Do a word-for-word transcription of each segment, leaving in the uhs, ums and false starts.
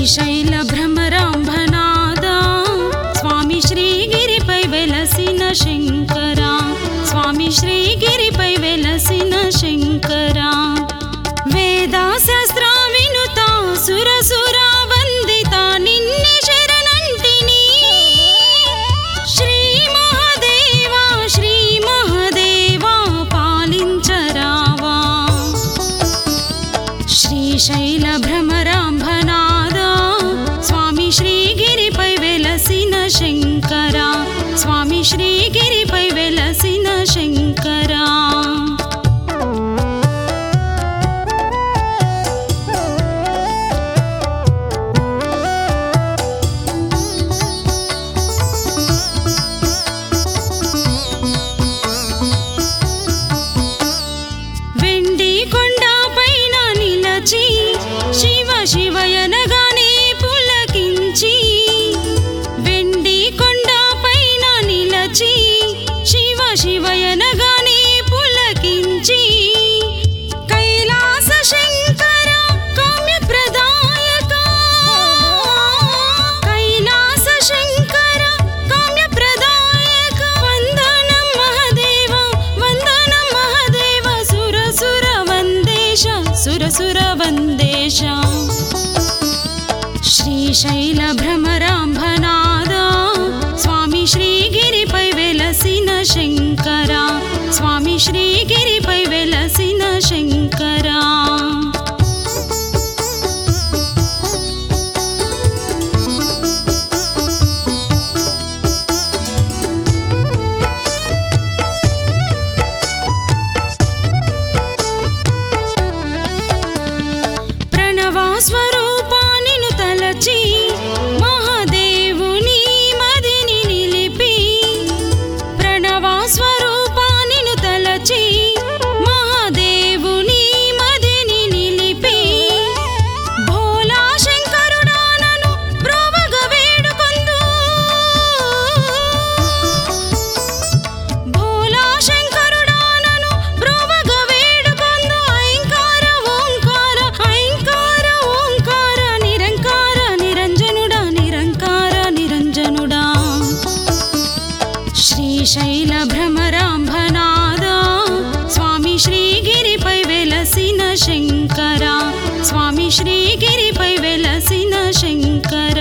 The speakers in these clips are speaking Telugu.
శ్రీశైల భ్రమరాంభనాదా స్వామి శ్రీగిరిపై వెలసిన శంకర స్వామి శ్రీగిరిపై వెలసిన శంకర వేద శాస్త్ర వినుత సురసుర వందిత నిన్నే శరణంటిని శ్రీ మహాదేవా శ్రీ మహాదేవా పాలించరావా శ్రీశైల భ్రమరాంభనాదా స్వామి శ్రీగిరిపై వెలసిన శంకర స్వామి శ్రీగిరిపై వెలసిన శంకర వెండి కొండ పైన నిలచి శివ శివయనగానే పులకించి వెండి కొండ పైన నిలచి శివ శివయనగానే పులకించి కైలాస శంకర కామ్య ప్రదాయక కైలాస శంకర కామ్య ప్రదాయక వందనం మహాదేవ వందనం మహాదేవ సురసుర వందేశ సురసుర వందేశ శ్రీశైల భ్రమరాంభనాదా స్వామి శ్రీగిరిపై వెలసిన శంకర స్వామి శ్రీగిరిపై వెలసిన శంకర స్వరూపానిను తలచి మహాదేవుని మదిని నిలిపి ప్రణవ స్వరూపానిను తలచి మహాదేవుని మదిని నిలిపి భోలా శంకరుడానను బ్రోవగ వేడుకొందు భోలా శంకరుడానను బ్రోవగ వేడుకొందు ఐంకార ఓంకార ఐంకార ఓంకార నిరంకార నిరంజనుడా నిరంకార నిరంజనుడా శ్రీశైల భ్రమరాంభనాదా స్వామి శ్రీగిరిపై వెలసిన శంకర స్వామి శ్రీగిరిపై వెలసిన శంకర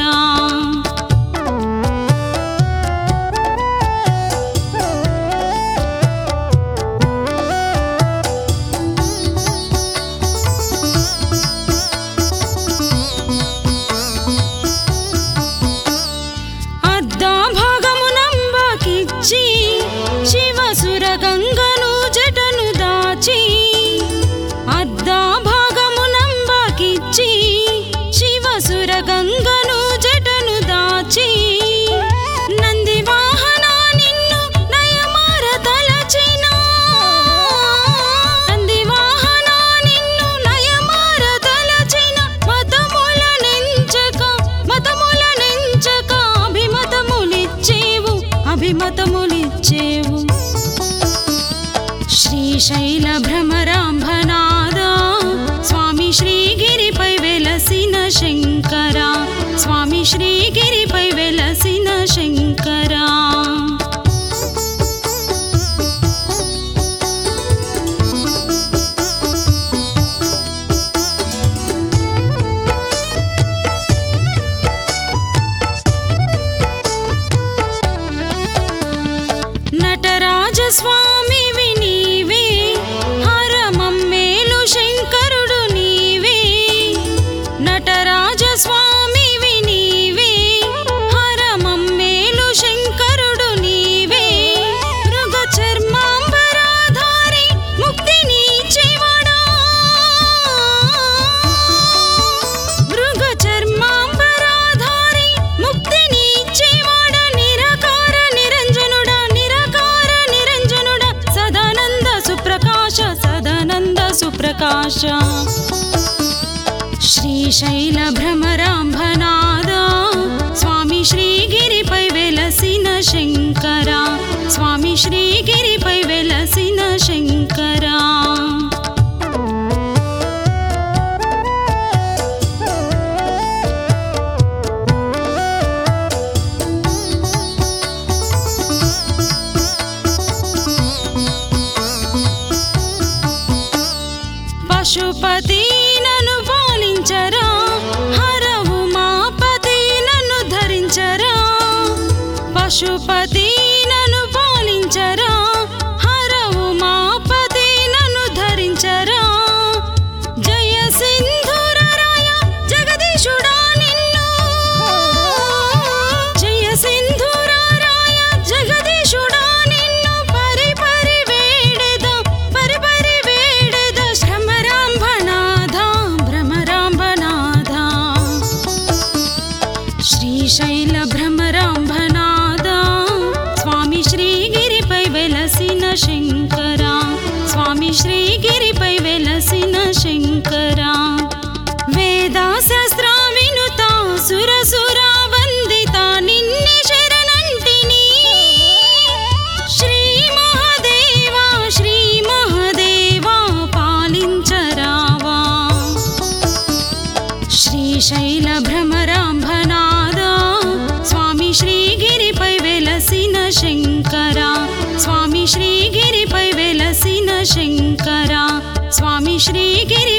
అద్దా భాగమునంబకిచ్చి శివసుర గంగను జటను దాచి అద్దా భాగమునంబకిచ్చి శివసుర గంగను జటను దాచి నంది వాహన నిన్ను నయమార తలచిన నంది వాహన నిన్ను నయమార తలచిన మతముల నెంచక మతముల నెంచక అభిమతములిచ్చేవు అభిమతములిచ్చేవు శ్రీశైల భ్రమరాంభనాదా స్వామి శ్రీగిరిపై వెలసిన శంకర స్వామి శ్రీగిరిపై వెలసిన శంకర నటరాజ స్వామివి నీవే హరమమ్మేలు శంకరుడు నీవే నటరాజ స్వామివి నీవే హరమమ్మేలు శంకరుడు నీవే మృగ చర్మాంబరాధారి ముక్తిని ఇచ్చేవాడా మృగ చర్మాంబరాధారి ముక్తిని ఇచ్చేవాడా నిరాకార నిరంజనుడా నిరాకార నిరంజనుడా సదానంద సుప్రకాశ సదానంద సుప్రకాశ శ్రీశైల భ్రమరాంభనాదా స్వామి శ్రీగిరిపై వెలసిన శంకర స్వామి శ్రీగిరిపై వెలసిన శంకర పశుపతి నన్ను పాలించరా, హర ఉమాపతి నన్ను ధరించరా. జయ సింధూరరాయ జగదీశుడా నిన్ను, జయ సింధూరరాయ జగదీశుడా నిన్ను పరి పరి వేడెద, పరి పరి వేడెద. భ్రమరాంబనాథ భ్రమరాంబనాథ శ్రీశైల భ్రమరాంబనాథ స్వామి శ్రీగిరిపై వెలసిన శంకర, స్వామి శ్రీగిరిపై వెలసిన శంకర. వేద శాస్త్ర వినుత సుర సుర వందిత నిన్నే శరణంటిని. శ్రీ మహాదేవా శ్రీ మహాదేవా పాలించరావా. శ్రీశైల భ్రమరాంబనాథ స్వామి శ్రీగిరిపై వెలసిన శంకర, స్వామి శ్రీగిరిపై వెలసిన శంకర, స్వామి శ్రీగిరి